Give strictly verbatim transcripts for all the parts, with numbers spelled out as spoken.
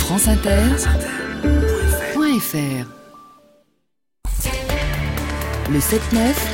France Inter point F R. Le sept neuf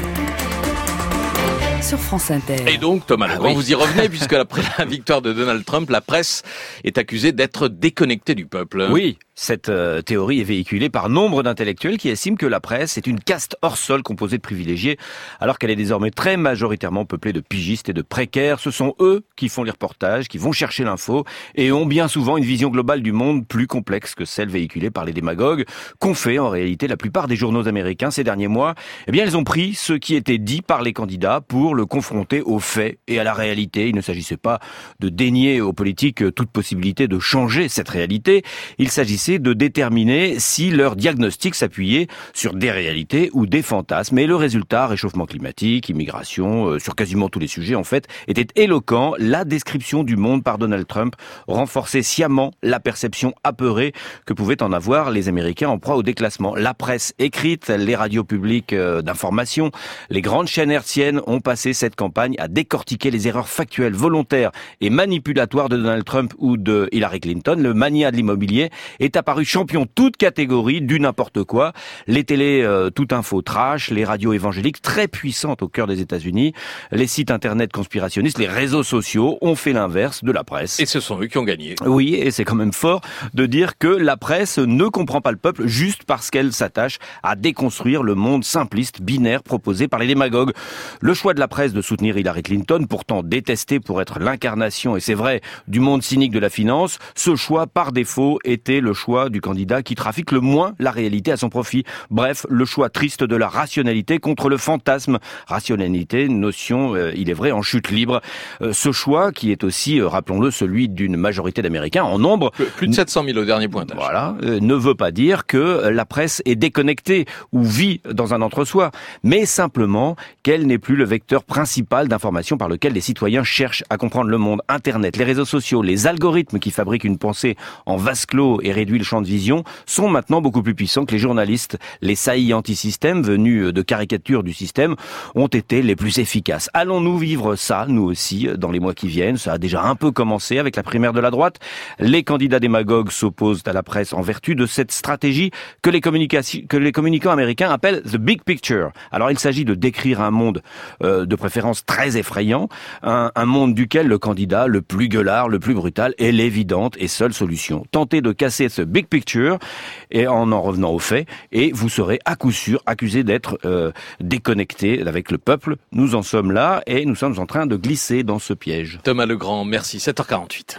sur France Inter. Et donc, Thomas Legrand, ah oui. vous y revenez, puisque après la victoire de Donald Trump, la presse est accusée d'être déconnectée du peuple. Oui, cette euh, théorie est véhiculée par nombre d'intellectuels qui estiment que la presse est une caste hors sol composée de privilégiés, alors qu'elle est désormais très majoritairement peuplée de pigistes et de précaires. Ce sont eux qui font les reportages, qui vont chercher l'info, et ont bien souvent une vision globale du monde plus complexe que celle véhiculée par les démagogues, qu'ont fait en réalité la plupart des journaux américains ces derniers mois. Eh bien, ils ont pris ce qui était dit par les candidats pour le confronter aux faits et à la réalité. Il ne s'agissait pas de dénier aux politiques toute possibilité de changer cette réalité. Il s'agissait de déterminer si leur diagnostic s'appuyait sur des réalités ou des fantasmes. Et le résultat, réchauffement climatique, immigration, euh, sur quasiment tous les sujets en fait, était éloquent. La description du monde par Donald Trump renforçait sciemment la perception apeurée que pouvaient en avoir les Américains en proie au déclassement. La presse écrite, les radios publiques euh, d'information, les grandes chaînes hertziennes ont passé cette campagne à décortiquer les erreurs factuelles, volontaires et manipulatoires de Donald Trump ou de Hillary Clinton. Le mania de l'immobilier est apparu champion toute catégorie du n'importe quoi. Les télés euh, tout info trash, les radios évangéliques très puissantes au cœur des États-Unis, les sites internet conspirationnistes, les réseaux sociaux ont fait l'inverse de la presse. Et ce sont eux qui ont gagné. Oui, et c'est quand même fort de dire que la presse ne comprend pas le peuple juste parce qu'elle s'attache à déconstruire le monde simpliste, binaire proposé par les démagogues. Le choix de la presse de soutenir Hillary Clinton, pourtant détestée pour être l'incarnation, et c'est vrai, du monde cynique de la finance, ce choix par défaut était le choix du candidat qui trafique le moins la réalité à son profit. Bref, le choix triste de la rationalité contre le fantasme. Rationalité, notion, euh, il est vrai, en chute libre. Euh, ce choix qui est aussi, euh, rappelons-le, celui d'une majorité d'Américains en nombre. Plus de sept cent mille au dernier pointage. Voilà, euh, ne veut pas dire que la presse est déconnectée ou vit dans un entre-soi, mais simplement qu'elle n'est plus le vecteur principal d'information par lequel les citoyens cherchent à comprendre le monde. Internet, les réseaux sociaux, les algorithmes qui fabriquent une pensée en vase clos et réduit le champ de vision sont maintenant beaucoup plus puissants que les journalistes. Les saillies anti-système venus de caricatures du système ont été les plus efficaces. Allons-nous vivre ça, nous aussi, dans les mois qui viennent? Ça a déjà un peu commencé avec la primaire de la droite. Les candidats démagogues s'opposent à la presse en vertu de cette stratégie que les, communications, que les communicants américains appellent the big picture. Alors il s'agit de décrire un monde euh, de préférence très effrayant, un, un monde duquel le candidat le plus gueulard, le plus brutal est l'évidente et seule solution. Tentez de casser ce big picture et en en revenant aux faits, et vous serez à coup sûr accusé d'être euh, déconnecté avec le peuple. Nous en sommes là et nous sommes en train de glisser dans ce piège. Thomas Legrand, merci. sept heures quarante-huit.